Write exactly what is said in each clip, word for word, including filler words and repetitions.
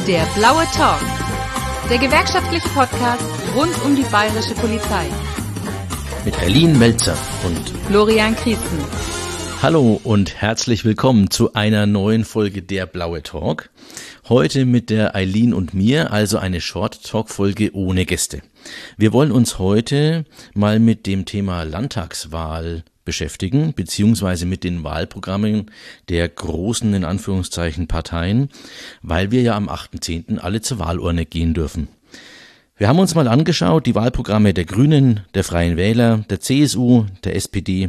Der blaue Talk, der gewerkschaftliche Podcast rund um die bayerische Polizei. Mit Eileen Melzer und Florian Krietzen. Hallo und herzlich willkommen zu einer neuen Folge Der blaue Talk. Heute mit der Eileen und mir, also eine Short-Talk-Folge ohne Gäste. Wir wollen uns heute mal mit dem Thema Landtagswahl beschäftigen, beziehungsweise mit den Wahlprogrammen der großen, in Anführungszeichen, Parteien, weil wir ja am achten zehnten alle zur Wahlurne gehen dürfen. Wir haben uns mal angeschaut, die Wahlprogramme der Grünen, der Freien Wähler, der C S U, der S P D,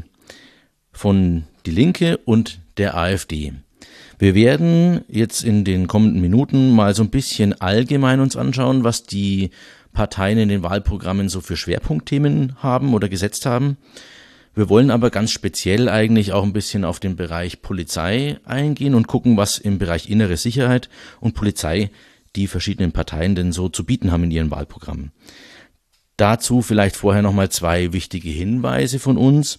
von Die Linke und der AfD. Wir werden jetzt in den kommenden Minuten mal so ein bisschen allgemein uns anschauen, was die Parteien in den Wahlprogrammen so für Schwerpunktthemen haben oder gesetzt haben. Wir wollen aber ganz speziell eigentlich auch ein bisschen auf den Bereich Polizei eingehen und gucken, was im Bereich innere Sicherheit und Polizei die verschiedenen Parteien denn so zu bieten haben in ihren Wahlprogrammen. Dazu vielleicht vorher nochmal zwei wichtige Hinweise von uns.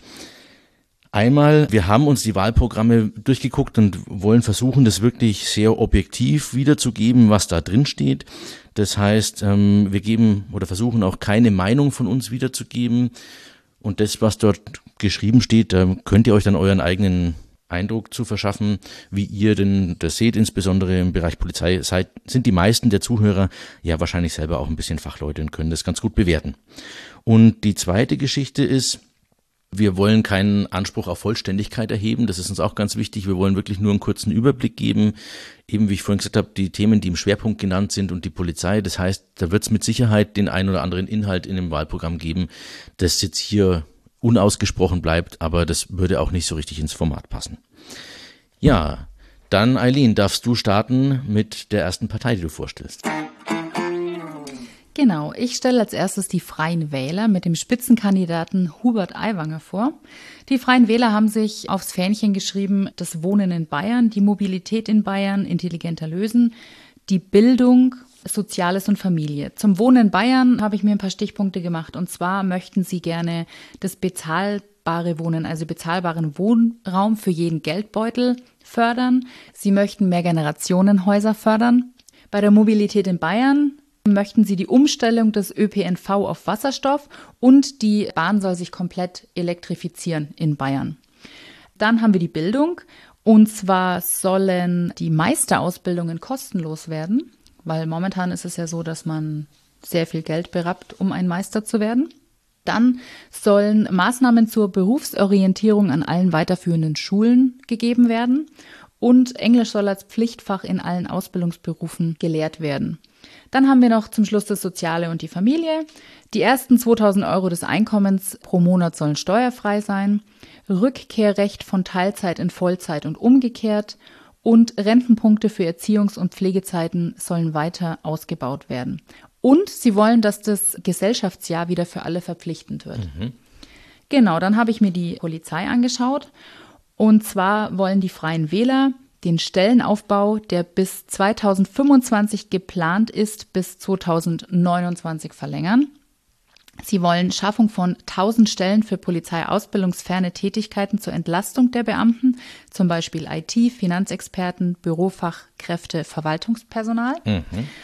Einmal, wir haben uns die Wahlprogramme durchgeguckt und wollen versuchen, das wirklich sehr objektiv wiederzugeben, was da drin steht. Das heißt, wir geben oder versuchen auch keine Meinung von uns wiederzugeben. Und das, was dort geschrieben steht, da könnt ihr euch dann euren eigenen Eindruck zu verschaffen, wie ihr denn das seht, insbesondere im Bereich Polizei. Seid, sind die meisten der Zuhörer ja wahrscheinlich selber auch ein bisschen Fachleute und können das ganz gut bewerten. Und die zweite Geschichte ist, wir wollen keinen Anspruch auf Vollständigkeit erheben, das ist uns auch ganz wichtig. Wir wollen wirklich nur einen kurzen Überblick geben, eben wie ich vorhin gesagt habe, die Themen, die im Schwerpunkt genannt sind und die Polizei. Das heißt, da wird es mit Sicherheit den einen oder anderen Inhalt in dem Wahlprogramm geben, das jetzt hier unausgesprochen bleibt, aber das würde auch nicht so richtig ins Format passen. Ja, dann Eileen, darfst du starten mit der ersten Partei, die du vorstellst. Genau, ich stelle als erstes die Freien Wähler mit dem Spitzenkandidaten Hubert Aiwanger vor. Die Freien Wähler haben sich aufs Fähnchen geschrieben, das Wohnen in Bayern, die Mobilität in Bayern, intelligenter lösen, die Bildung, Soziales und Familie. Zum Wohnen in Bayern habe ich mir ein paar Stichpunkte gemacht, und zwar möchten sie gerne das bezahlbare Wohnen, also bezahlbaren Wohnraum für jeden Geldbeutel fördern. Sie möchten Mehrgenerationenhäuser fördern. Bei der Mobilität in Bayern möchten sie die Umstellung des Ö P N V auf Wasserstoff, und die Bahn soll sich komplett elektrifizieren in Bayern. Dann haben wir die Bildung, und zwar sollen die Meisterausbildungen kostenlos werden, weil momentan ist es ja so, dass man sehr viel Geld berappt, um ein Meister zu werden. Dann sollen Maßnahmen zur Berufsorientierung an allen weiterführenden Schulen gegeben werden, und Englisch soll als Pflichtfach in allen Ausbildungsberufen gelehrt werden. Dann haben wir noch zum Schluss das Soziale und die Familie. Die ersten zweitausend Euro des Einkommens pro Monat sollen steuerfrei sein. Rückkehrrecht von Teilzeit in Vollzeit und umgekehrt. Und Rentenpunkte für Erziehungs- und Pflegezeiten sollen weiter ausgebaut werden. Und sie wollen, dass das Gesellschaftsjahr wieder für alle verpflichtend wird. Mhm. Genau, dann habe ich mir die Polizei angeschaut. Und zwar wollen die Freien Wähler den Stellenaufbau, der bis zweitausendfünfundzwanzig geplant ist, bis zweitausendneunundzwanzig verlängern. Sie wollen Schaffung von tausend Stellen für polizeiausbildungsferne Tätigkeiten zur Entlastung der Beamten, zum Beispiel I T, Finanzexperten, Bürofachkräfte, Verwaltungspersonal. Mhm.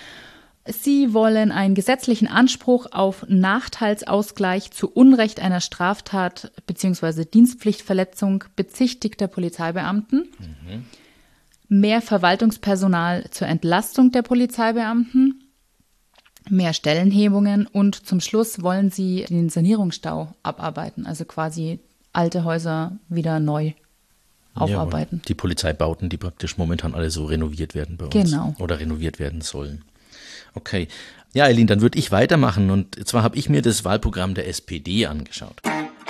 Sie wollen einen gesetzlichen Anspruch auf Nachteilsausgleich zu Unrecht einer Straftat bzw. Dienstpflichtverletzung bezichtigter Polizeibeamten. Mhm. Mehr Verwaltungspersonal zur Entlastung der Polizeibeamten, mehr Stellenhebungen, und zum Schluss wollen sie den Sanierungsstau abarbeiten, also quasi alte Häuser wieder neu aufarbeiten. Ja, die Polizeibauten, die praktisch momentan alle so renoviert werden bei uns. Genau. Oder renoviert werden sollen. Okay. Ja, Eileen, dann würde ich weitermachen, und zwar habe ich mir das Wahlprogramm der S P D angeschaut.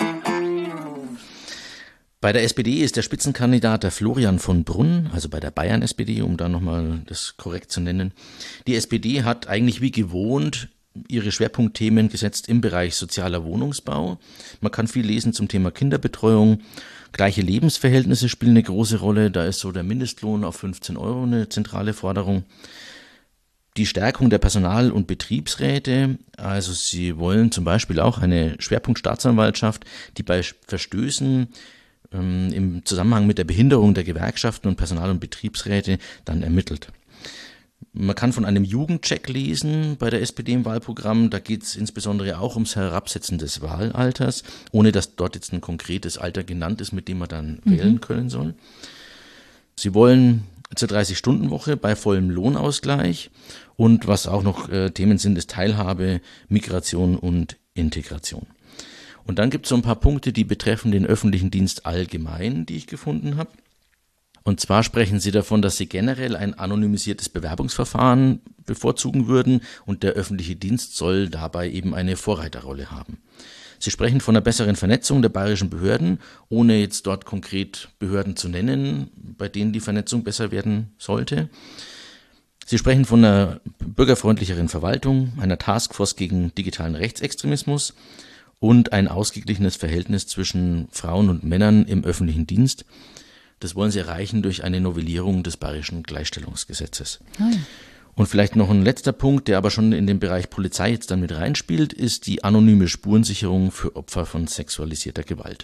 Bei der S P D ist der Spitzenkandidat der Florian von Brunn, also bei der Bayern-S P D, um da nochmal das korrekt zu nennen. Die S P D hat eigentlich wie gewohnt ihre Schwerpunktthemen gesetzt im Bereich sozialer Wohnungsbau. Man kann viel lesen zum Thema Kinderbetreuung. Gleiche Lebensverhältnisse spielen eine große Rolle. Da ist so der Mindestlohn auf fünfzehn Euro eine zentrale Forderung. Die Stärkung der Personal- und Betriebsräte, also sie wollen zum Beispiel auch eine Schwerpunktstaatsanwaltschaft, die bei Verstößen ähm, im Zusammenhang mit der Behinderung der Gewerkschaften und Personal- und Betriebsräte dann ermittelt. Man kann von einem Jugendcheck lesen bei der S P D im Wahlprogramm. Da geht es insbesondere auch ums Herabsetzen des Wahlalters, ohne dass dort jetzt ein konkretes Alter genannt ist, mit dem man dann mhm. wählen können soll. Sie wollen zur dreißig-Stunden-Woche bei vollem Lohnausgleich und was auch noch äh, Themen sind, ist Teilhabe, Migration und Integration. Und dann gibt es so ein paar Punkte, die betreffen den öffentlichen Dienst allgemein, die ich gefunden habe. Und zwar sprechen Sie davon, dass Sie generell ein anonymisiertes Bewerbungsverfahren bevorzugen würden und der öffentliche Dienst soll dabei eben eine Vorreiterrolle haben. Sie sprechen von einer besseren Vernetzung der bayerischen Behörden, ohne jetzt dort konkret Behörden zu nennen, bei denen die Vernetzung besser werden sollte. Sie sprechen von einer bürgerfreundlicheren Verwaltung, einer Taskforce gegen digitalen Rechtsextremismus und ein ausgeglichenes Verhältnis zwischen Frauen und Männern im öffentlichen Dienst. Das wollen sie erreichen durch eine Novellierung des bayerischen Gleichstellungsgesetzes. Nein. Und vielleicht noch ein letzter Punkt, der aber schon in den Bereich Polizei jetzt dann mit reinspielt, ist die anonyme Spurensicherung für Opfer von sexualisierter Gewalt.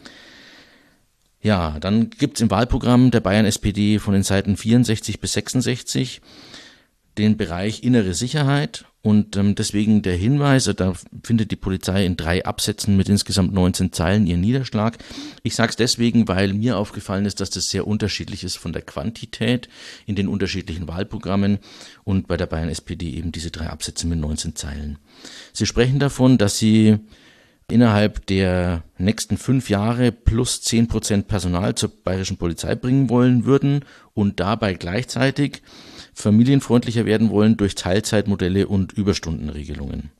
Ja, dann gibt's im Wahlprogramm der Bayern S P D von den Seiten vierundsechzig bis sechsundsechzig den Bereich innere Sicherheit und ähm, deswegen der Hinweis, da findet die Polizei in drei Absätzen mit insgesamt neunzehn Zeilen ihren Niederschlag. Ich sage es deswegen, weil mir aufgefallen ist, dass das sehr unterschiedlich ist von der Quantität in den unterschiedlichen Wahlprogrammen und bei der Bayern S P D eben diese drei Absätze mit neunzehn Zeilen. Sie sprechen davon, dass sie innerhalb der nächsten fünf Jahre plus zehn Prozent Personal zur bayerischen Polizei bringen wollen würden und dabei gleichzeitig familienfreundlicher werden wollen durch Teilzeitmodelle und Überstundenregelungen.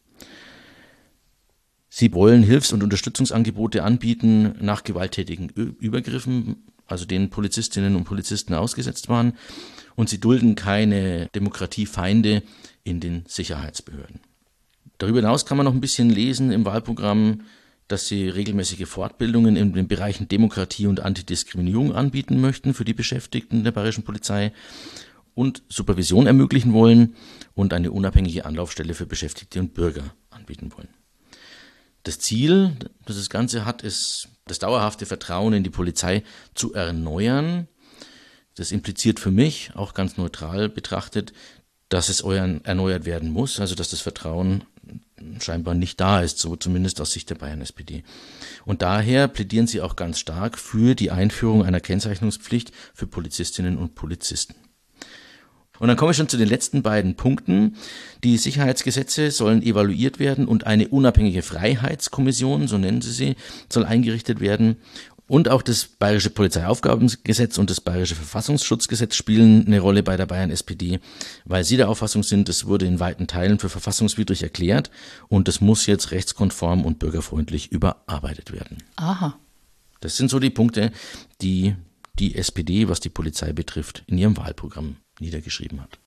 Sie wollen Hilfs- und Unterstützungsangebote anbieten nach gewalttätigen Übergriffen, also denen Polizistinnen und Polizisten ausgesetzt waren, und sie dulden keine Demokratiefeinde in den Sicherheitsbehörden. Darüber hinaus kann man noch ein bisschen lesen im Wahlprogramm, dass sie regelmäßige Fortbildungen in den Bereichen Demokratie und Antidiskriminierung anbieten möchten für die Beschäftigten der bayerischen Polizei und Supervision ermöglichen wollen und eine unabhängige Anlaufstelle für Beschäftigte und Bürger anbieten wollen. Das Ziel, das das Ganze hat, ist, das dauerhafte Vertrauen in die Polizei zu erneuern. Das impliziert für mich, auch ganz neutral betrachtet, dass es erneuert werden muss, also dass das Vertrauen scheinbar nicht da ist, so zumindest aus Sicht der Bayern S P D. Und daher plädieren sie auch ganz stark für die Einführung einer Kennzeichnungspflicht für Polizistinnen und Polizisten. Und dann komme ich schon zu den letzten beiden Punkten. Die Sicherheitsgesetze sollen evaluiert werden und eine unabhängige Freiheitskommission, so nennen sie sie, soll eingerichtet werden. Und auch das Bayerische Polizeiaufgabengesetz und das Bayerische Verfassungsschutzgesetz spielen eine Rolle bei der Bayern S P D, weil sie der Auffassung sind, es wurde in weiten Teilen für verfassungswidrig erklärt und es muss jetzt rechtskonform und bürgerfreundlich überarbeitet werden. Aha. Das sind so die Punkte, die die S P D, was die Polizei betrifft, in ihrem Wahlprogramm niedergeschrieben hat.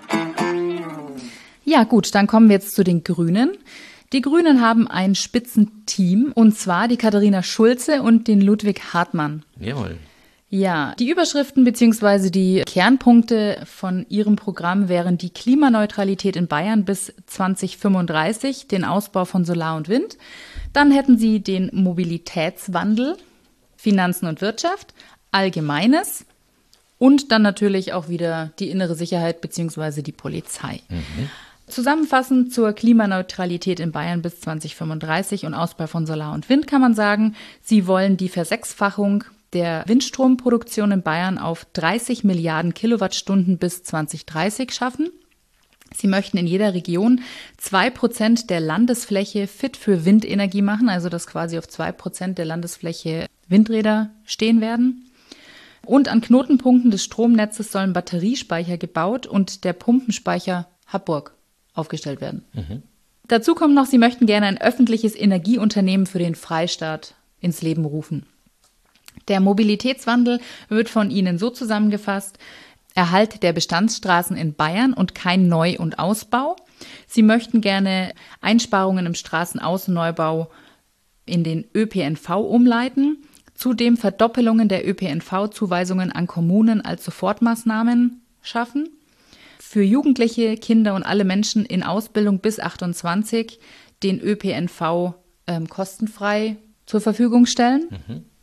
Ja gut, dann kommen wir jetzt zu den Grünen. Die Grünen haben ein Spitzenteam, und zwar die Katharina Schulze und den Ludwig Hartmann. Jawohl. Ja, die Überschriften bzw. die Kernpunkte von ihrem Programm wären die Klimaneutralität in Bayern bis zwanzig fünfunddreißig, den Ausbau von Solar und Wind. Dann hätten sie den Mobilitätswandel, Finanzen und Wirtschaft, Allgemeines und dann natürlich auch wieder die innere Sicherheit bzw. die Polizei. Mhm. Zusammenfassend zur Klimaneutralität in Bayern bis zwanzig fünfunddreißig und Ausbau von Solar und Wind kann man sagen, sie wollen die Versechsfachung der Windstromproduktion in Bayern auf dreißig Milliarden Kilowattstunden bis zwanzig dreißig schaffen. Sie möchten in jeder Region zwei Prozent der Landesfläche fit für Windenergie machen, also dass quasi auf zwei Prozent der Landesfläche Windräder stehen werden. Und an Knotenpunkten des Stromnetzes sollen Batteriespeicher gebaut und der Pumpenspeicher Harburg aufgestellt werden. Mhm. Dazu kommt noch, sie möchten gerne ein öffentliches Energieunternehmen für den Freistaat ins Leben rufen. Der Mobilitätswandel wird von ihnen so zusammengefasst: Erhalt der Bestandsstraßen in Bayern und kein Neu- und Ausbau. Sie möchten gerne Einsparungen im Straßenaußenneubau in den Ö P N V umleiten. Zudem Verdoppelungen der Ö P N V-Zuweisungen an Kommunen als Sofortmaßnahmen schaffen. Für Jugendliche, Kinder und alle Menschen in Ausbildung bis achtundzwanzig den Ö P N V ähm, kostenfrei zur Verfügung stellen. Mhm.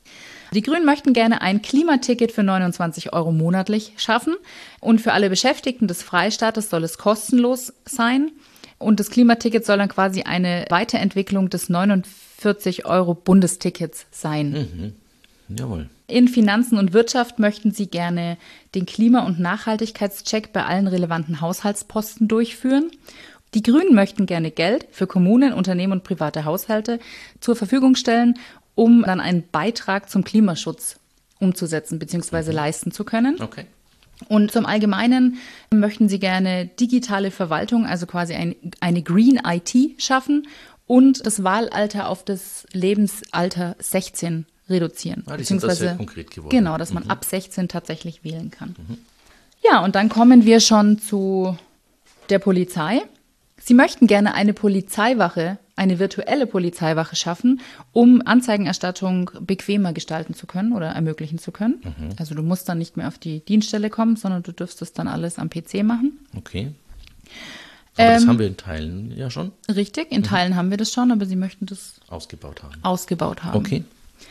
Die Grünen möchten gerne ein Klimaticket für neunundzwanzig Euro monatlich schaffen. Und für alle Beschäftigten des Freistaates soll es kostenlos sein. Und das Klimaticket soll dann quasi eine Weiterentwicklung des neunundvierzig Euro Bundestickets sein. Mhm. Jawohl. In Finanzen und Wirtschaft möchten sie gerne den Klima- und Nachhaltigkeitscheck bei allen relevanten Haushaltsposten durchführen. Die Grünen möchten gerne Geld für Kommunen, Unternehmen und private Haushalte zur Verfügung stellen, um dann einen Beitrag zum Klimaschutz umzusetzen bzw. Mhm. leisten zu können. Okay. Und zum Allgemeinen möchten sie gerne digitale Verwaltung, also quasi ein, eine Green I T schaffen und das Wahlalter auf das Lebensalter sechzehn reduzieren. Ah, die sind das sehr konkret geworden. Genau, dass man mhm. ab sechzehn tatsächlich wählen kann. Mhm. Ja, und dann kommen wir schon zu der Polizei. Sie möchten gerne eine Polizeiwache, eine virtuelle Polizeiwache schaffen, um Anzeigenerstattung bequemer gestalten zu können oder ermöglichen zu können. Mhm. Also du musst dann nicht mehr auf die Dienststelle kommen, sondern du dürfst es dann alles am P C machen. Okay. Aber ähm, das haben wir in Teilen ja schon. Richtig, in mhm. Teilen haben wir das schon, aber sie möchten das ausgebaut haben. Ausgebaut haben. Okay.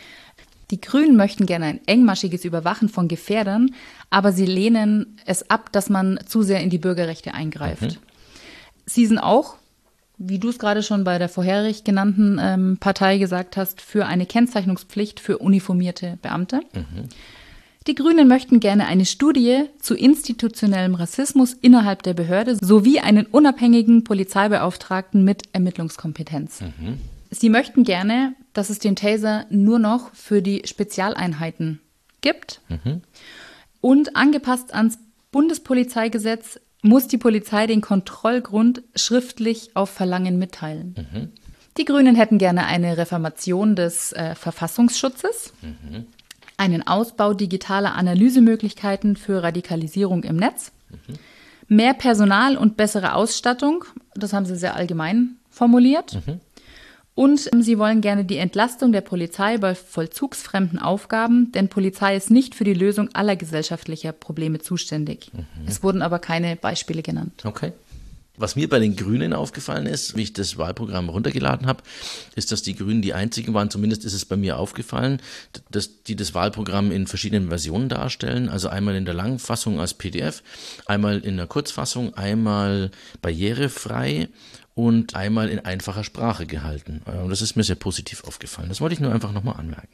Die Grünen möchten gerne ein engmaschiges Überwachen von Gefährdern, aber sie lehnen es ab, dass man zu sehr in die Bürgerrechte eingreift. Mhm. Sie sind auch, wie du es gerade schon bei der vorherig genannten ähm, Partei gesagt hast, für eine Kennzeichnungspflicht für uniformierte Beamte. Mhm. Die Grünen möchten gerne eine Studie zu institutionellem Rassismus innerhalb der Behörde sowie einen unabhängigen Polizeibeauftragten mit Ermittlungskompetenz. Mhm. Sie möchten gerne, dass es den Taser nur noch für die Spezialeinheiten gibt. Mhm. Und angepasst ans Bundespolizeigesetz muss die Polizei den Kontrollgrund schriftlich auf Verlangen mitteilen. Mhm. Die Grünen hätten gerne eine Reformation des äh, Verfassungsschutzes, mhm. einen Ausbau digitaler Analysemöglichkeiten für Radikalisierung im Netz, mhm. mehr Personal und bessere Ausstattung, das haben sie sehr allgemein formuliert. Mhm. Und sie wollen gerne die Entlastung der Polizei bei vollzugsfremden Aufgaben, denn Polizei ist nicht für die Lösung aller gesellschaftlicher Probleme zuständig. Mhm. Es wurden aber keine Beispiele genannt. Okay. Was mir bei den Grünen aufgefallen ist, wie ich das Wahlprogramm runtergeladen habe, ist, dass die Grünen die einzigen waren, zumindest ist es bei mir aufgefallen, dass die das Wahlprogramm in verschiedenen Versionen darstellen. Also einmal in der Langfassung als P D F, einmal in der Kurzfassung, einmal barrierefrei und einmal in einfacher Sprache gehalten. Und das ist mir sehr positiv aufgefallen. Das wollte ich nur einfach nochmal anmerken.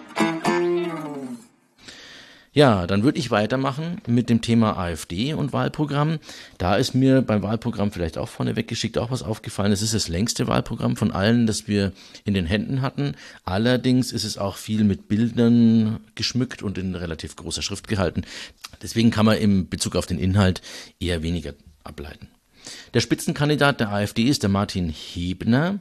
Ja, dann würde ich weitermachen mit dem Thema AfD und Wahlprogramm. Da ist mir beim Wahlprogramm vielleicht auch vorneweg geschickt auch was aufgefallen. Es ist das längste Wahlprogramm von allen, das wir in den Händen hatten. Allerdings ist es auch viel mit Bildern geschmückt und in relativ großer Schrift gehalten. Deswegen kann man im Bezug auf den Inhalt eher weniger ableiten. Der Spitzenkandidat der AfD ist der Martin Hebner.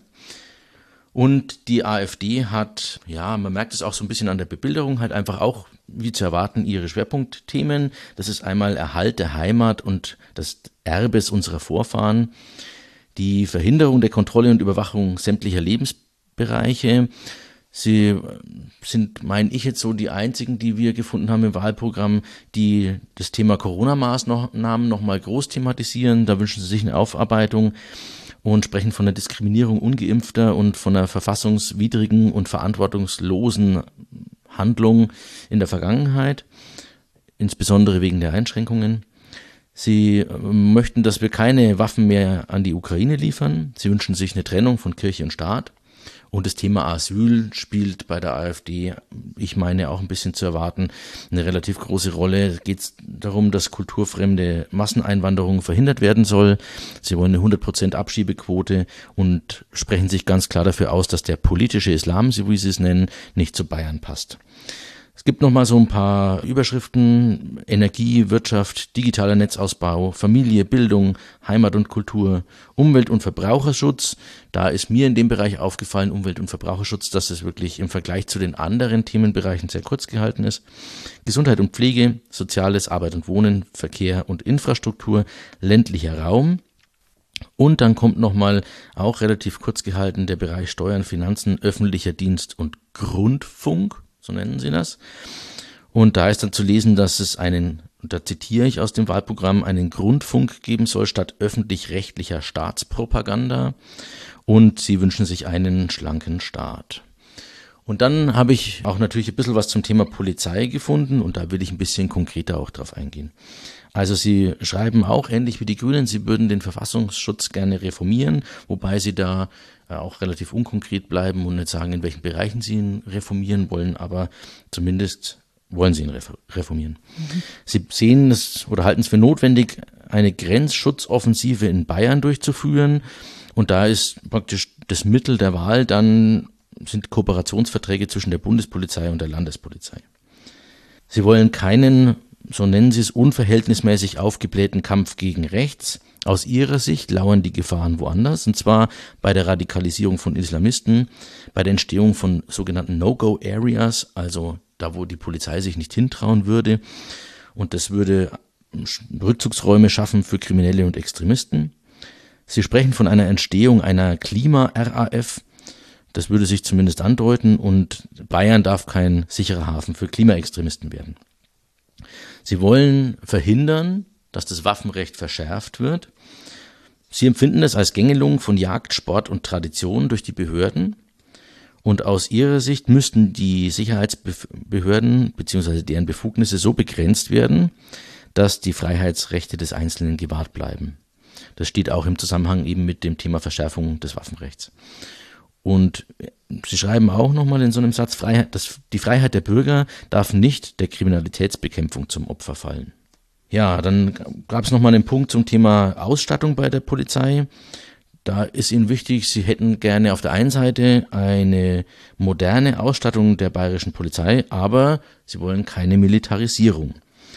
Und die AfD hat, ja, man merkt es auch so ein bisschen an der Bebilderung, halt einfach auch, wie zu erwarten, ihre Schwerpunktthemen. Das ist einmal Erhalt der Heimat und des Erbes unserer Vorfahren, die Verhinderung der Kontrolle und Überwachung sämtlicher Lebensbereiche. Sie sind, meine ich, jetzt so die einzigen, die wir gefunden haben im Wahlprogramm, die das Thema Corona-Maßnahmen nochmal groß thematisieren. Da wünschen sie sich eine Aufarbeitung und sprechen von der Diskriminierung Ungeimpfter und von einer verfassungswidrigen und verantwortungslosen Handlung in der Vergangenheit, insbesondere wegen der Einschränkungen. Sie möchten, dass wir keine Waffen mehr an die Ukraine liefern. Sie wünschen sich eine Trennung von Kirche und Staat. Und das Thema Asyl spielt bei der AfD, ich meine auch ein bisschen zu erwarten, eine relativ große Rolle. Es geht darum, dass kulturfremde Masseneinwanderung verhindert werden soll. Sie wollen eine hundert Prozent Abschiebequote und sprechen sich ganz klar dafür aus, dass der politische Islam, so wie sie es nennen, nicht zu Bayern passt. Es gibt noch mal so ein paar Überschriften: Energie, Wirtschaft, digitaler Netzausbau, Familie, Bildung, Heimat und Kultur, Umwelt- und Verbraucherschutz. Da ist mir in dem Bereich aufgefallen, Umwelt- und Verbraucherschutz, dass es wirklich im Vergleich zu den anderen Themenbereichen sehr kurz gehalten ist. Gesundheit und Pflege, Soziales, Arbeit und Wohnen, Verkehr und Infrastruktur, ländlicher Raum. Und dann kommt nochmal, auch relativ kurz gehalten, der Bereich Steuern, Finanzen, öffentlicher Dienst und Grundfunk. So nennen sie das. Und da ist dann zu lesen, dass es einen, und da zitiere ich aus dem Wahlprogramm, einen Grundfunk geben soll statt öffentlich-rechtlicher Staatspropaganda. Und sie wünschen sich einen schlanken Staat. Und dann habe ich auch natürlich ein bisschen was zum Thema Polizei gefunden und da will ich ein bisschen konkreter auch drauf eingehen. Also Sie schreiben auch, ähnlich wie die Grünen, Sie würden den Verfassungsschutz gerne reformieren, wobei Sie da auch relativ unkonkret bleiben und nicht sagen, in welchen Bereichen Sie ihn reformieren wollen, aber zumindest wollen Sie ihn reformieren. Mhm. Sie sehen es oder halten es für notwendig, eine Grenzschutzoffensive in Bayern durchzuführen und da ist praktisch das Mittel der Wahl dann sind Kooperationsverträge zwischen der Bundespolizei und der Landespolizei. Sie wollen keinen, so nennen Sie es, unverhältnismäßig aufgeblähten Kampf gegen rechts. Aus Ihrer Sicht lauern die Gefahren woanders, und zwar bei der Radikalisierung von Islamisten, bei der Entstehung von sogenannten No-Go-Areas, also da, wo die Polizei sich nicht hintrauen würde. Und das würde Rückzugsräume schaffen für Kriminelle und Extremisten. Sie sprechen von einer Entstehung einer Klima-R A F. Das würde sich zumindest andeuten und Bayern darf kein sicherer Hafen für Klimaextremisten werden. Sie wollen verhindern, dass das Waffenrecht verschärft wird. Sie empfinden es als Gängelung von Jagd, Sport und Tradition durch die Behörden. Und aus Ihrer Sicht müssten die Sicherheitsbehörden bzw. deren Befugnisse so begrenzt werden, dass die Freiheitsrechte des Einzelnen gewahrt bleiben. Das steht auch im Zusammenhang eben mit dem Thema Verschärfung des Waffenrechts. Und Sie schreiben auch nochmal in so einem Satz, Freiheit, dass die Freiheit der Bürger darf nicht der Kriminalitätsbekämpfung zum Opfer fallen. Ja, dann gab es nochmal einen Punkt zum Thema Ausstattung bei der Polizei. Da ist Ihnen wichtig, Sie hätten gerne auf der einen Seite eine moderne Ausstattung der bayerischen Polizei, aber Sie wollen keine Militarisierung.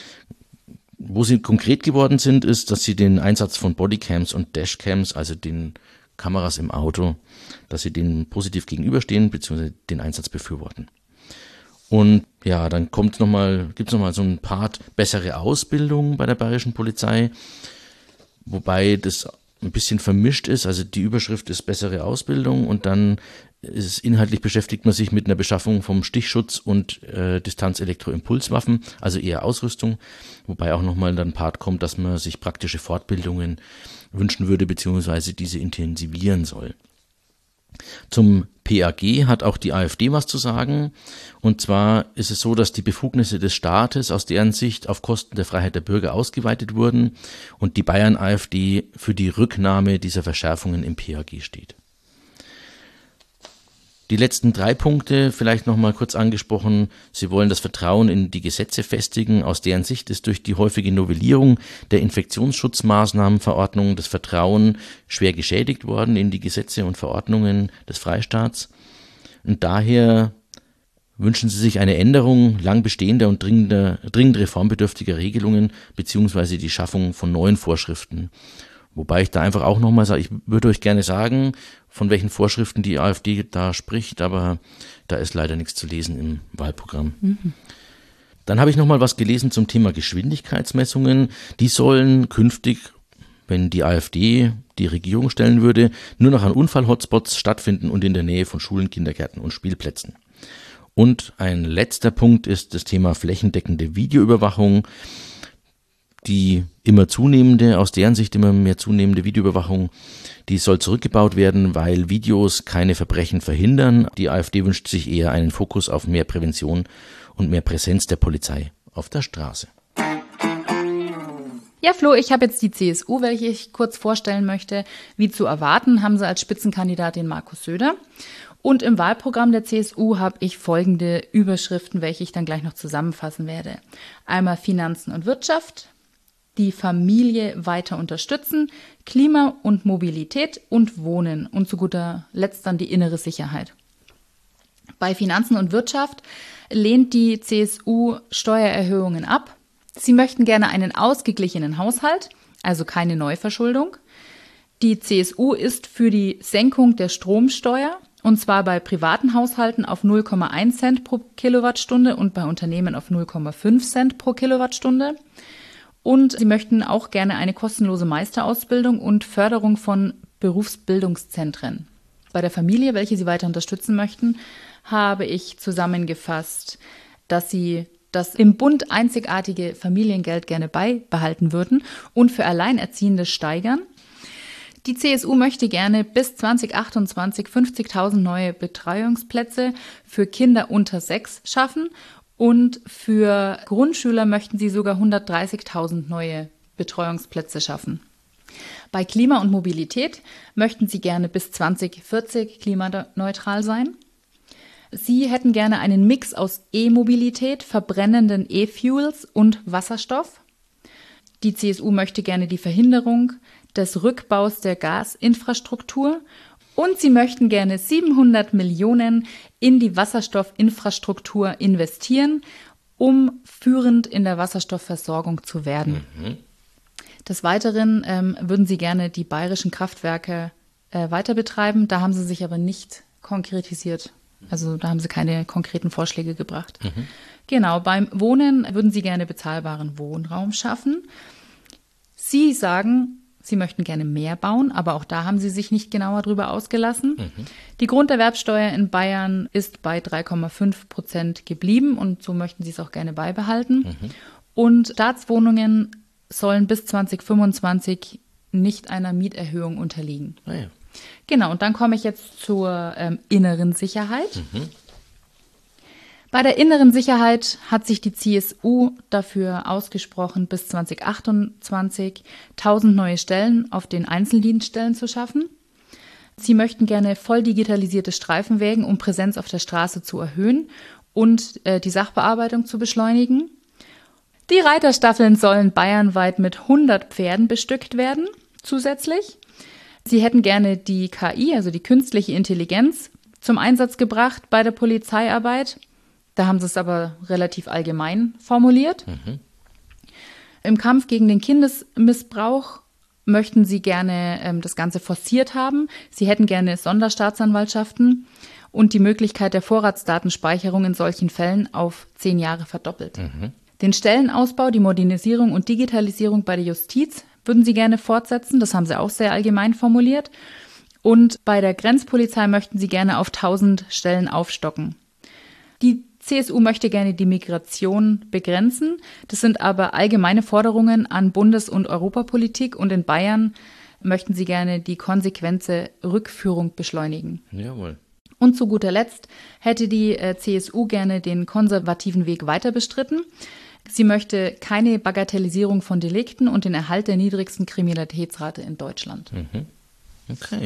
Wo Sie konkret geworden sind, ist, dass Sie den Einsatz von Bodycams und Dashcams, also den Kameras im Auto, dass sie denen positiv gegenüberstehen bzw. den Einsatz befürworten. Und ja, dann kommt noch mal, gibt es nochmal so ein Part bessere Ausbildung bei der bayerischen Polizei, wobei das ein bisschen vermischt ist. Also die Überschrift ist bessere Ausbildung und dann ist es inhaltlich beschäftigt man sich mit einer Beschaffung vom Stichschutz und äh, Distanzelektroimpulswaffen, also eher Ausrüstung, wobei auch nochmal dann ein Part kommt, dass man sich praktische Fortbildungen wünschen würde, beziehungsweise diese intensivieren soll. Zum P A G hat auch die AfD was zu sagen. Und zwar ist es so, dass die Befugnisse des Staates aus deren Sicht auf Kosten der Freiheit der Bürger ausgeweitet wurden und die Bayern-AfD für die Rücknahme dieser Verschärfungen im P A G steht. Die letzten drei Punkte vielleicht noch mal kurz angesprochen. Sie wollen das Vertrauen in die Gesetze festigen. Aus deren Sicht ist durch die häufige Novellierung der Infektionsschutzmaßnahmenverordnung das Vertrauen schwer geschädigt worden in die Gesetze und Verordnungen des Freistaats. Und daher wünschen Sie sich eine Änderung lang bestehender und dringender, dringend reformbedürftiger Regelungen beziehungsweise die Schaffung von neuen Vorschriften. Wobei ich da einfach auch nochmal sage, ich würde euch gerne sagen, von welchen Vorschriften die AfD da spricht, aber da ist leider nichts zu lesen im Wahlprogramm. Mhm. Dann habe ich nochmal was gelesen zum Thema Geschwindigkeitsmessungen. Die sollen künftig, wenn die AfD die Regierung stellen würde, nur noch an Unfall-Hotspots stattfinden und in der Nähe von Schulen, Kindergärten und Spielplätzen. Und ein letzter Punkt ist das Thema flächendeckende Videoüberwachung. Die immer zunehmende, aus deren Sicht immer mehr zunehmende Videoüberwachung, die soll zurückgebaut werden, weil Videos keine Verbrechen verhindern. Die AfD wünscht sich eher einen Fokus auf mehr Prävention und mehr Präsenz der Polizei auf der Straße. Ja, Flo, ich habe jetzt die C S U, welche ich kurz vorstellen möchte. Wie zu erwarten, haben sie als Spitzenkandidat den Markus Söder. Und im Wahlprogramm der C S U habe ich folgende Überschriften, welche ich dann gleich noch zusammenfassen werde. Einmal Finanzen und Wirtschaft, die Familie weiter unterstützen, Klima und Mobilität und Wohnen und zu guter Letzt dann die innere Sicherheit. Bei Finanzen und Wirtschaft lehnt die C S U Steuererhöhungen ab. Sie möchten gerne einen ausgeglichenen Haushalt, also keine Neuverschuldung. Die C S U ist für die Senkung der Stromsteuer, und zwar bei privaten Haushalten auf null Komma eins Cent pro Kilowattstunde und bei Unternehmen auf null Komma fünf Cent pro Kilowattstunde. Und sie möchten auch gerne eine kostenlose Meisterausbildung und Förderung von Berufsbildungszentren. Bei der Familie, welche sie weiter unterstützen möchten, habe ich zusammengefasst, dass sie das im Bund einzigartige Familiengeld gerne beibehalten würden und für Alleinerziehende steigern. Die C S U möchte gerne bis zwanzig achtundzwanzig fünfzigtausend neue Betreuungsplätze für Kinder unter sechs schaffen und für Grundschüler möchten sie sogar hundertdreißigtausend neue Betreuungsplätze schaffen. Bei Klima und Mobilität möchten sie gerne bis zwanzig vierzig klimaneutral sein. Sie hätten gerne einen Mix aus E-Mobilität, verbrennenden E-Fuels und Wasserstoff. Die C S U möchte gerne die Verhinderung des Rückbaus der Gasinfrastruktur und sie möchten gerne siebenhundert Millionen in die Wasserstoffinfrastruktur investieren, um führend in der Wasserstoffversorgung zu werden. Mhm. Des Weiteren ähm, würden sie gerne die bayerischen Kraftwerke äh, weiter betreiben. Da haben sie sich aber nicht konkretisiert. Also da haben sie keine konkreten Vorschläge gebracht. Mhm. Genau, beim Wohnen würden sie gerne bezahlbaren Wohnraum schaffen. Sie sagen, sie möchten gerne mehr bauen, aber auch da haben sie sich nicht genauer drüber ausgelassen. Mhm. Die Grunderwerbsteuer in Bayern ist bei drei Komma fünf Prozent geblieben und so möchten sie es auch gerne beibehalten. Mhm. Und Staatswohnungen sollen bis zwanzig fünfundzwanzig nicht einer Mieterhöhung unterliegen. Ah ja. Genau, und dann komme ich jetzt zur ähm, inneren Sicherheit. Mhm. Bei der inneren Sicherheit hat sich die C S U dafür ausgesprochen, bis zwanzig achtundzwanzig tausend neue Stellen auf den Einzeldienststellen zu schaffen. Sie möchten gerne voll digitalisierte Streifenwägen, um Präsenz auf der Straße zu erhöhen und äh, die Sachbearbeitung zu beschleunigen. Die Reiterstaffeln sollen bayernweit mit hundert Pferden bestückt werden, zusätzlich. Sie hätten gerne die K I, also die künstliche Intelligenz, zum Einsatz gebracht bei der Polizeiarbeit. Da haben sie es aber relativ allgemein formuliert. Mhm. Im Kampf gegen den Kindesmissbrauch möchten sie gerne ähm, das Ganze forciert haben. Sie hätten gerne Sonderstaatsanwaltschaften und die Möglichkeit der Vorratsdatenspeicherung in solchen Fällen auf zehn Jahre verdoppelt. Mhm. Den Stellenausbau, die Modernisierung und Digitalisierung bei der Justiz würden sie gerne fortsetzen. Das haben sie auch sehr allgemein formuliert. Und bei der Grenzpolizei möchten sie gerne auf tausend Stellen aufstocken. Die C S U möchte gerne die Migration begrenzen. Das sind aber allgemeine Forderungen an Bundes- und Europapolitik. Und in Bayern möchten sie gerne die konsequente Rückführung beschleunigen. Jawohl. Und zu guter Letzt hätte die äh, C S U gerne den konservativen Weg weiter bestritten. Sie möchte keine Bagatellisierung von Delikten und den Erhalt der niedrigsten Kriminalitätsrate in Deutschland. Mhm. Okay.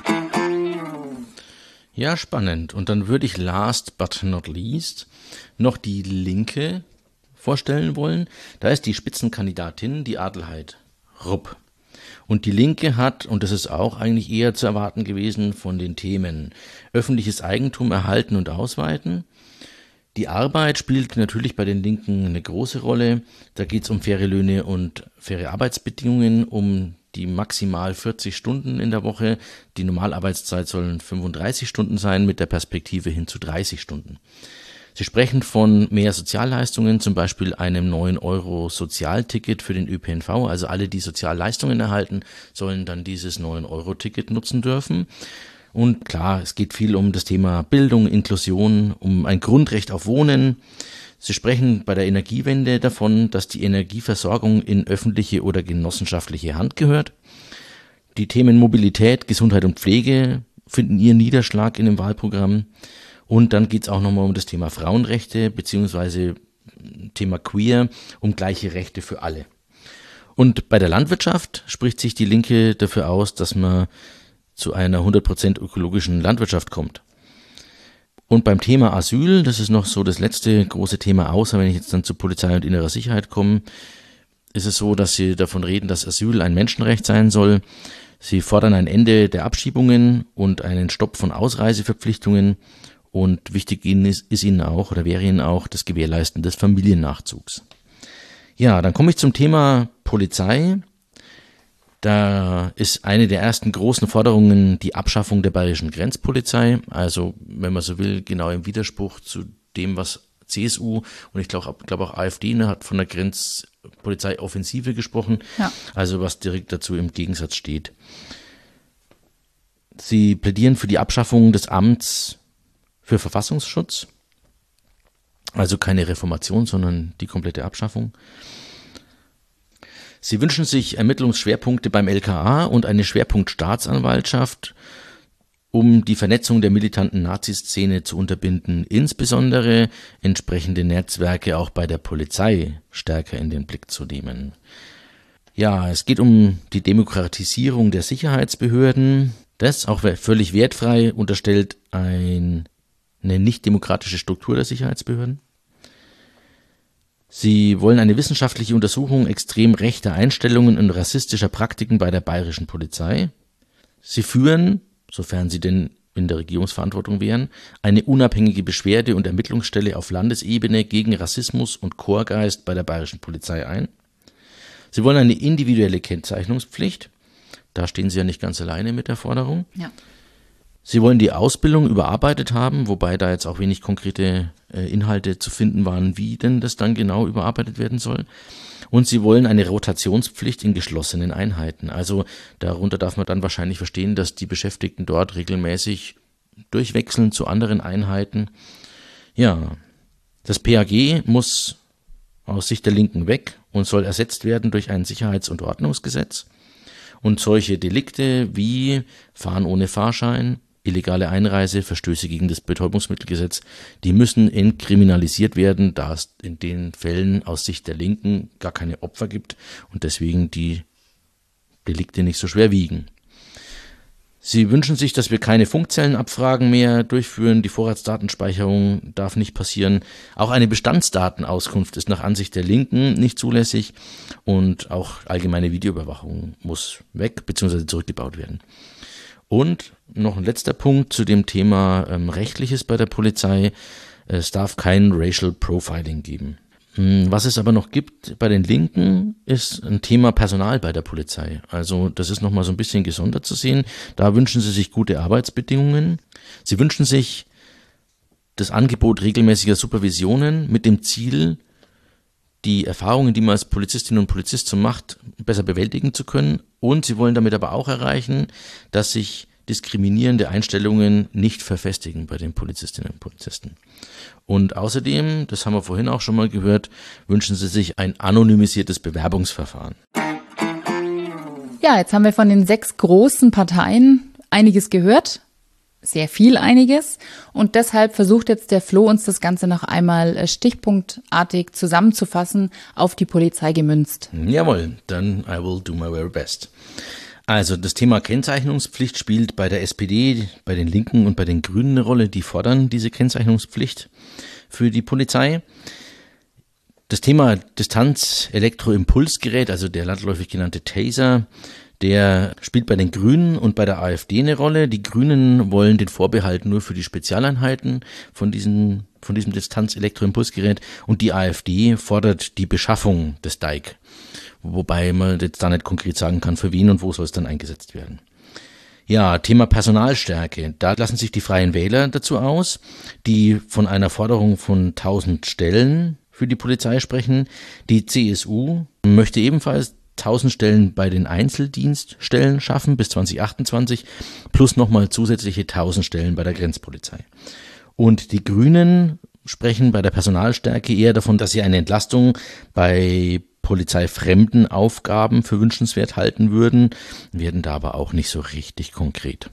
Ja, spannend. Und dann würde ich last but not least noch die Linke vorstellen wollen. Da ist die Spitzenkandidatin, die Adelheid Rupp. Und die Linke hat, und das ist auch eigentlich eher zu erwarten gewesen, von den Themen öffentliches Eigentum erhalten und ausweiten. Die Arbeit spielt natürlich bei den Linken eine große Rolle. Da geht es um faire Löhne und faire Arbeitsbedingungen, um die maximal vierzig Stunden in der Woche. Die Normalarbeitszeit sollen fünfunddreißig Stunden sein, mit der Perspektive hin zu dreißig Stunden. Sie sprechen von mehr Sozialleistungen, zum Beispiel einem neun Euro Sozialticket für den Ö P N V. Also alle, die Sozialleistungen erhalten, sollen dann dieses neun Euro Ticket nutzen dürfen. Und klar, es geht viel um das Thema Bildung, Inklusion, um ein Grundrecht auf Wohnen. Sie sprechen bei der Energiewende davon, dass die Energieversorgung in öffentliche oder genossenschaftliche Hand gehört. Die Themen Mobilität, Gesundheit und Pflege finden ihren Niederschlag in dem Wahlprogramm. Und dann geht es auch nochmal um das Thema Frauenrechte beziehungsweise Thema Queer, um gleiche Rechte für alle. Und bei der Landwirtschaft spricht sich die Linke dafür aus, dass man zu einer hundert Prozent ökologischen Landwirtschaft kommt. Und beim Thema Asyl, das ist noch so das letzte große Thema, außer wenn ich jetzt dann zu Polizei und innerer Sicherheit komme, ist es so, dass sie davon reden, dass Asyl ein Menschenrecht sein soll. Sie fordern ein Ende der Abschiebungen und einen Stopp von Ausreiseverpflichtungen. Und wichtig ist, ist ihnen auch, oder wäre ihnen auch, das Gewährleisten des Familiennachzugs. Ja, dann komme ich zum Thema Polizei. Da ist eine der ersten großen Forderungen die Abschaffung der bayerischen Grenzpolizei. Also, wenn man so will, genau im Widerspruch zu dem, was C S U und ich glaube glaub auch AfD ne, hat von der Grenzpolizeioffensive gesprochen. Ja. Also, was direkt dazu im Gegensatz steht. Sie plädieren für die Abschaffung des Amts für Verfassungsschutz. Also keine Reformation, sondern die komplette Abschaffung. Sie wünschen sich Ermittlungsschwerpunkte beim L K A und eine Schwerpunktstaatsanwaltschaft, um die Vernetzung der militanten Nazi-Szene zu unterbinden, insbesondere entsprechende Netzwerke auch bei der Polizei stärker in den Blick zu nehmen. Ja, es geht um die Demokratisierung der Sicherheitsbehörden. Das, auch völlig wertfrei, unterstellt ein, eine nicht demokratische Struktur der Sicherheitsbehörden. Sie wollen eine wissenschaftliche Untersuchung extrem rechter Einstellungen und rassistischer Praktiken bei der bayerischen Polizei. Sie führen, sofern sie denn in der Regierungsverantwortung wären, eine unabhängige Beschwerde- und Ermittlungsstelle auf Landesebene gegen Rassismus und Korpsgeist bei der bayerischen Polizei ein. Sie wollen eine individuelle Kennzeichnungspflicht. Da stehen Sie ja nicht ganz alleine mit der Forderung. Ja. Sie wollen die Ausbildung überarbeitet haben, wobei da jetzt auch wenig konkrete äh, Inhalte zu finden waren, wie denn das dann genau überarbeitet werden soll. Und sie wollen eine Rotationspflicht in geschlossenen Einheiten. Also darunter darf man dann wahrscheinlich verstehen, dass die Beschäftigten dort regelmäßig durchwechseln zu anderen Einheiten. Ja, das P A G muss aus Sicht der Linken weg und soll ersetzt werden durch ein Sicherheits- und Ordnungsgesetz. Und solche Delikte wie Fahren ohne Fahrschein, illegale Einreise, Verstöße gegen das Betäubungsmittelgesetz, die müssen entkriminalisiert werden, da es in den Fällen aus Sicht der Linken gar keine Opfer gibt und deswegen die Delikte nicht so schwer wiegen. Sie wünschen sich, dass wir keine Funkzellenabfragen mehr durchführen, die Vorratsdatenspeicherung darf nicht passieren. Auch eine Bestandsdatenauskunft ist nach Ansicht der Linken nicht zulässig und auch allgemeine Videoüberwachung muss weg bzw. zurückgebaut werden. Und noch ein letzter Punkt zu dem Thema ähm, Rechtliches bei der Polizei. Es darf kein Racial Profiling geben. Was es aber noch gibt bei den Linken, ist ein Thema Personal bei der Polizei. Also das ist nochmal so ein bisschen gesondert zu sehen. Da wünschen sie sich gute Arbeitsbedingungen. Sie wünschen sich das Angebot regelmäßiger Supervisionen mit dem Ziel, die Erfahrungen, die man als Polizistin und Polizist so macht, besser bewältigen zu können. Und sie wollen damit aber auch erreichen, dass sich diskriminierende Einstellungen nicht verfestigen bei den Polizistinnen und Polizisten. Und außerdem, das haben wir vorhin auch schon mal gehört, wünschen sie sich ein anonymisiertes Bewerbungsverfahren. Ja, jetzt haben wir von den sechs großen Parteien einiges gehört. Sehr viel einiges. Und deshalb versucht jetzt der Flo, uns das Ganze noch einmal stichpunktartig zusammenzufassen, auf die Polizei gemünzt. Jawohl, dann I will do my very best. Also das Thema Kennzeichnungspflicht spielt bei der S P D, bei den Linken und bei den Grünen eine Rolle. Die fordern diese Kennzeichnungspflicht für die Polizei. Das Thema Distanz-Elektroimpulsgerät, also der landläufig genannte Taser, der spielt bei den Grünen und bei der AfD eine Rolle. Die Grünen wollen den Vorbehalt nur für die Spezialeinheiten von diesem, von diesem Distanz-Elektroimpulsgerät und die AfD fordert die Beschaffung des D I C. Wobei man jetzt da nicht konkret sagen kann, für wen und wo soll es dann eingesetzt werden. Ja, Thema Personalstärke. Da lassen sich die Freien Wähler dazu aus, die von einer Forderung von tausend Stellen für die Polizei sprechen. Die C S U möchte ebenfalls tausend Stellen bei den Einzeldienststellen schaffen bis zwanzig achtundzwanzig plus nochmal zusätzliche tausend Stellen bei der Grenzpolizei. Und die Grünen sprechen bei der Personalstärke eher davon, dass sie eine Entlastung bei polizeifremden Aufgaben für wünschenswert halten würden, werden da aber auch nicht so richtig konkret.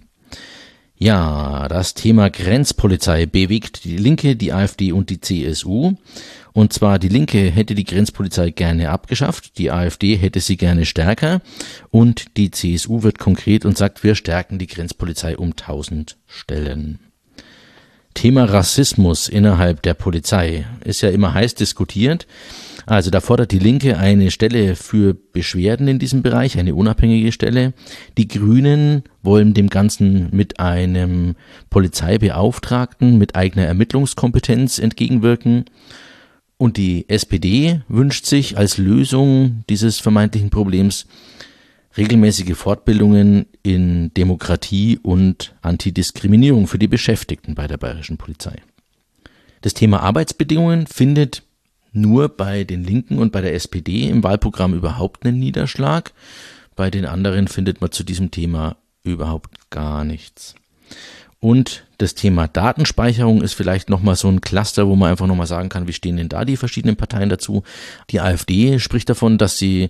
Ja, das Thema Grenzpolizei bewegt die Linke, die AfD und die C S U. Und zwar die Linke hätte die Grenzpolizei gerne abgeschafft, die AfD hätte sie gerne stärker und die C S U wird konkret und sagt, wir stärken die Grenzpolizei um tausend Stellen. Thema Rassismus innerhalb der Polizei ist ja immer heiß diskutiert. Also da fordert die Linke eine Stelle für Beschwerden in diesem Bereich, eine unabhängige Stelle. Die Grünen wollen dem Ganzen mit einem Polizeibeauftragten mit eigener Ermittlungskompetenz entgegenwirken. Und die S P D wünscht sich als Lösung dieses vermeintlichen Problems regelmäßige Fortbildungen in Demokratie und Antidiskriminierung für die Beschäftigten bei der bayerischen Polizei. Das Thema Arbeitsbedingungen findet nur bei den Linken und bei der S P D im Wahlprogramm überhaupt einen Niederschlag. Bei den anderen findet man zu diesem Thema überhaupt gar nichts. Und das Thema Datenspeicherung ist vielleicht nochmal so ein Cluster, wo man einfach nochmal sagen kann, wie stehen denn da die verschiedenen Parteien dazu. Die AfD spricht davon, dass sie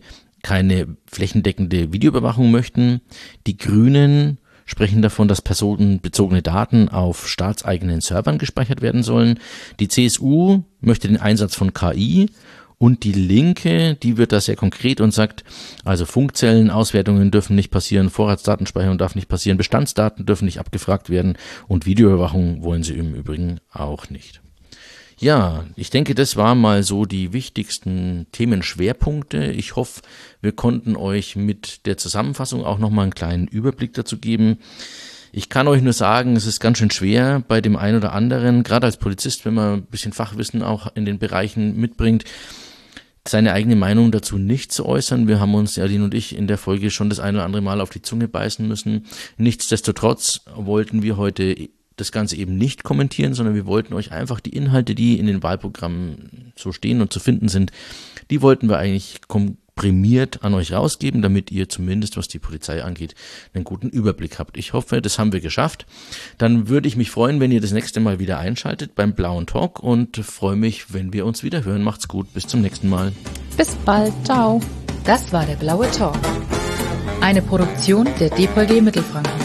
keine flächendeckende Videoüberwachung möchten. Die Grünen sprechen davon, dass personenbezogene Daten auf staatseigenen Servern gespeichert werden sollen. Die C S U möchte den Einsatz von K I und die Linke, die wird da sehr konkret und sagt, also Funkzellenauswertungen dürfen nicht passieren, Vorratsdatenspeicherung darf nicht passieren, Bestandsdaten dürfen nicht abgefragt werden und Videoüberwachung wollen sie im Übrigen auch nicht. Ja, ich denke, das waren mal so die wichtigsten Themenschwerpunkte. Ich hoffe, wir konnten euch mit der Zusammenfassung auch nochmal einen kleinen Überblick dazu geben. Ich kann euch nur sagen, es ist ganz schön schwer bei dem einen oder anderen, gerade als Polizist, wenn man ein bisschen Fachwissen auch in den Bereichen mitbringt, seine eigene Meinung dazu nicht zu äußern. Wir haben uns, Aline und ich, in der Folge schon das ein oder andere Mal auf die Zunge beißen müssen. Nichtsdestotrotz wollten wir heute das Ganze eben nicht kommentieren, sondern wir wollten euch einfach die Inhalte, die in den Wahlprogrammen so stehen und zu finden sind, die wollten wir eigentlich komprimiert an euch rausgeben, damit ihr zumindest, was die Polizei angeht, einen guten Überblick habt. Ich hoffe, das haben wir geschafft. Dann würde ich mich freuen, wenn ihr das nächste Mal wieder einschaltet beim Blauen Talk und freue mich, wenn wir uns wieder hören. Macht's gut, bis zum nächsten Mal. Bis bald, ciao. Das war der Blaue Talk. Eine Produktion der D V G Mittelfranken.